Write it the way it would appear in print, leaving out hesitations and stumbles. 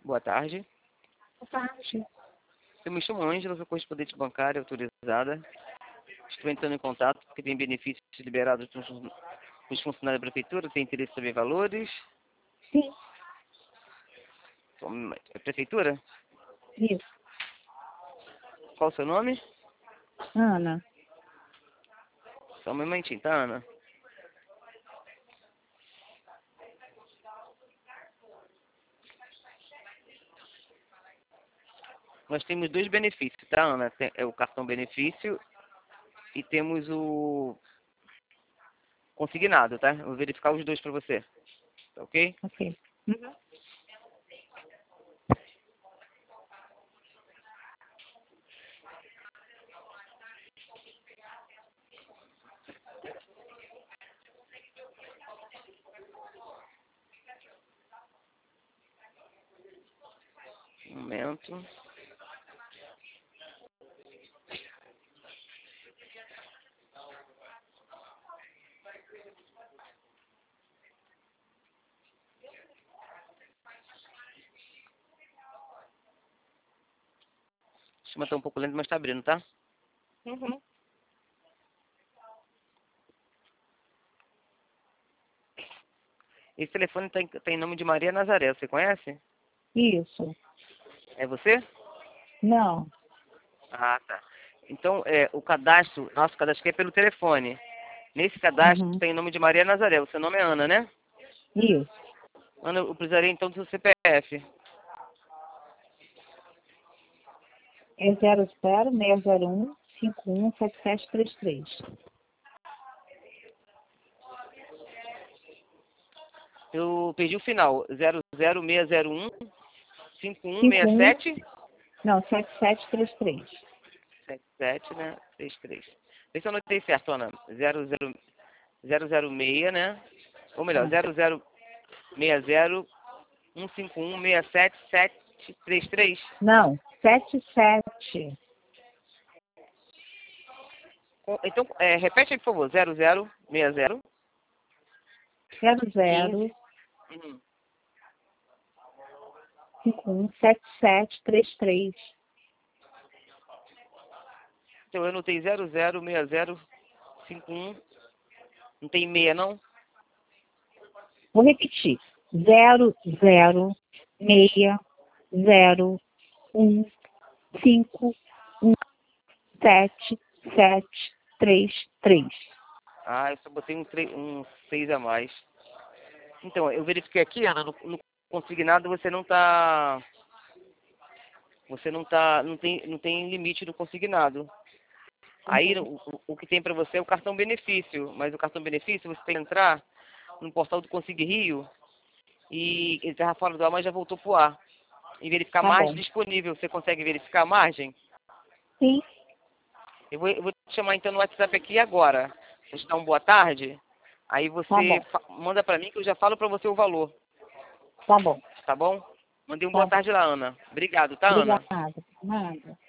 Boa tarde. Boa tarde. Eu me chamo Ângela, sou correspondente bancária autorizada. Estou entrando em contato porque tem benefícios liberados para os funcionários da prefeitura. Tem interesse em saber valores? Sim. É prefeitura? Isso. Qual o seu nome? Ana. Só um momentinho, tá, Ana? Nós temos dois benefícios, tá, Ana? É o cartão benefício e temos o consignado, tá? Eu vou verificar os dois para você, tá ok? Ok. Uhum. Um momento. O sistema tá um pouco lento, mas tá abrindo, tá? Uhum. Esse telefone tá em nome de Maria Nazaré, você conhece? Isso. É você? Não. Ah, tá. Então, o cadastro, nosso cadastro aqui é pelo telefone. Nesse cadastro Uhum. tem o nome de Maria Nazaré. O seu nome é Ana, né? Isso. Ana, eu precisaria então do seu CPF. É 00-601-517733. Eu perdi o final. 00601 51. 5167 Não, 7733. 77, né? 63. Vê se eu anotei certo, Ana. 006, né? Ou melhor, É. 0060 151 67733. Não, 77. Então, repete aí, por favor. 0060 15. 00 Uhum. 517733. Então, eu anotei 006051. Não tem meia, não? Vou repetir. 006015177733. Ah, eu só botei um 6 a mais. Então, eu verifiquei aqui, Ana, no consignado você não tá... Você não tem limite no consignado. Aí, o que tem para você é o cartão benefício. Mas o cartão benefício, você tem que entrar no portal do Consig Rio e ele estava fora do ar, mas já voltou pro ar. E verificar a Tá margem bom. disponível. Você consegue verificar a margem? Sim, Eu vou te chamar então no WhatsApp aqui agora. Vou te dar uma boa tarde. Aí tá você bom. manda pra mim que eu já falo pra você o valor. Tá bom. Tá bom? Mandei uma Tá boa bom. tarde lá, Ana. Obrigado, tá, Ana? Obrigada. Nada.